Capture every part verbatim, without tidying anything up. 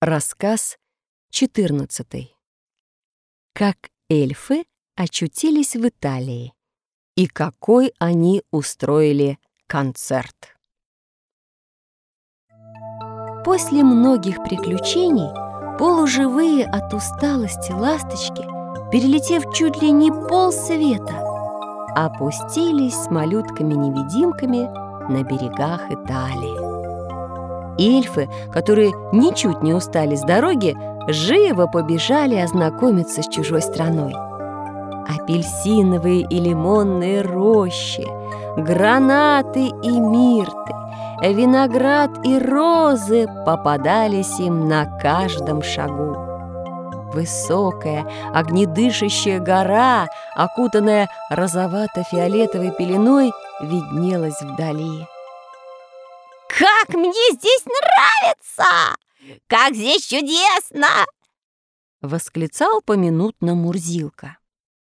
Рассказ четырнадцатый. Как эльфы очутились в Италии и какой они устроили концерт. После многих приключений полуживые от усталости ласточки, перелетев чуть ли не полсвета, опустились с малютками-невидимками на берегах Италии. Эльфы, которые ничуть не устали с дороги, живо побежали ознакомиться с чужой страной. Апельсиновые и лимонные рощи, гранаты и мирты, виноград и розы попадались им на каждом шагу. Высокая, огнедышащая гора, окутанная розовато-фиолетовой пеленой, виднелась вдали. «Как мне здесь нравится! Как здесь чудесно!» — восклицал поминутно Мурзилка.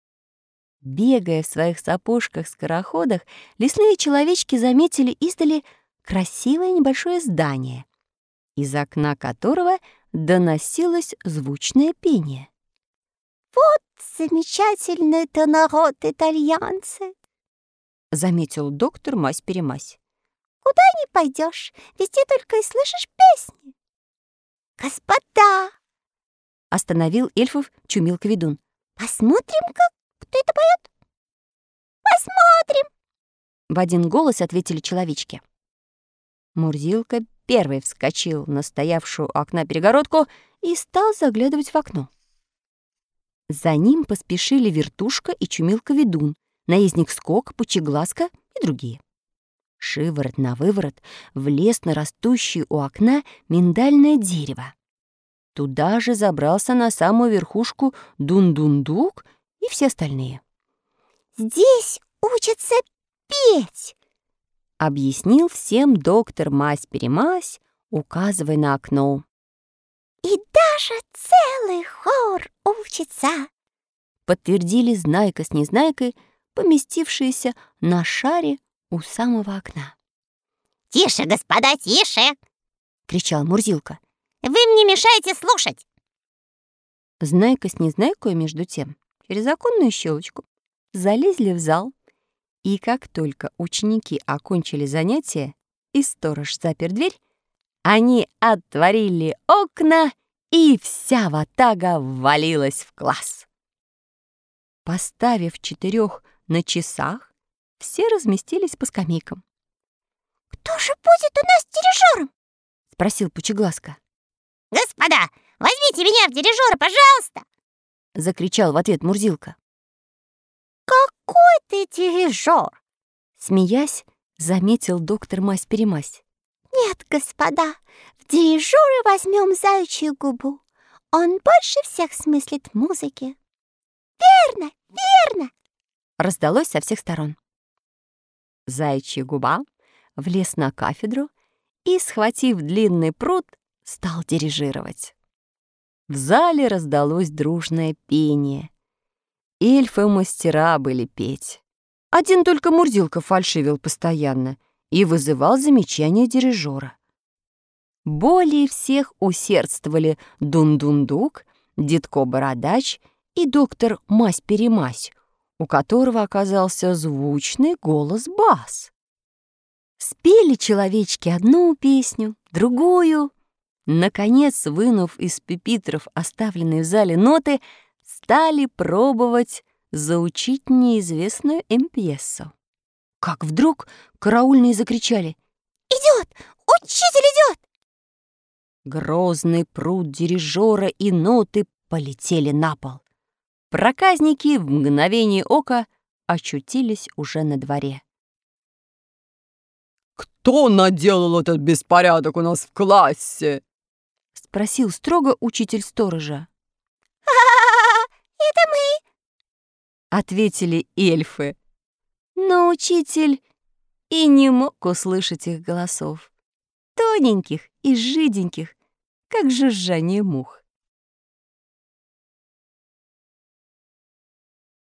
Бегая в своих сапожках-скороходах, лесные человечки заметили издали красивое небольшое здание, из окна которого доносилось звучное пение. «Вот замечательный-то народ итальянцы!» — заметил доктор Мась-Перемась. «Куда ни пойдешь, везде только и слышишь песни!» «Господа!» — остановил эльфов Чумилка-ведун. «Посмотрим-ка, кто это поет?» «Посмотрим!» — в один голос ответили человечки. Мурзилка первый вскочил на стоявшую у окна перегородку и стал заглядывать в окно. За ним поспешили Вертушка и Чумилка-ведун, наездник Скок, Пучеглазка и другие. Шиворот на выворот влез на растущее у окна миндальное дерево. Туда же забрался на самую верхушку Дун-Дун-Дук и все остальные. «Здесь учатся петь!» — объяснил всем доктор Мась-Перемась, указывая на окно. «И даже целый хор учится!» — подтвердили Знайка с Незнайкой, поместившиеся на шаре у самого окна. «Тише, господа, тише!» — кричал Мурзилка. «Вы мне мешаете слушать!» Знайка с Незнайкой, между тем, через оконную щелочку залезли в зал, и как только ученики окончили занятия и сторож запер дверь, они отворили окна, и вся ватага ввалилась в класс. Поставив четырех на часах, все разместились по скамейкам. «Кто же будет у нас дирижером?» — спросил Пучеглазка. «Господа, возьмите меня в дирижера, пожалуйста!» — закричал в ответ Мурзилка. «Какой ты дирижер?» — смеясь, заметил доктор Мась-Перемась. «Нет, господа, в дирижеры возьмем Заячью Губу. Он больше всех смыслит в музыке». «Верно, верно!» — раздалось со всех сторон. Заячья Губа влез на кафедру и, схватив длинный прут, стал дирижировать. В зале раздалось дружное пение. Эльфы-мастера были петь. Один только Мурзилка фальшивил постоянно и вызывал замечания дирижера. Более всех усердствовали Дун-Дун-Дук, Дедко-Бородач и доктор Мась-Перемась, у которого оказался звучный голос-бас. Спели человечки одну песню, другую. Наконец, вынув из пюпитров оставленные в зале ноты, стали пробовать заучить неизвестную им пьесу. Как вдруг караульные закричали: «Идет! Учитель идет!» Грозный прут дирижера и ноты полетели на пол. Проказники в мгновение ока очутились уже на дворе. «Кто наделал этот беспорядок у нас в классе?» — спросил строго учитель сторожа. «Это мы!» — ответили эльфы. Но учитель и не мог услышать их голосов, тоненьких и жиденьких, как жужжание мух.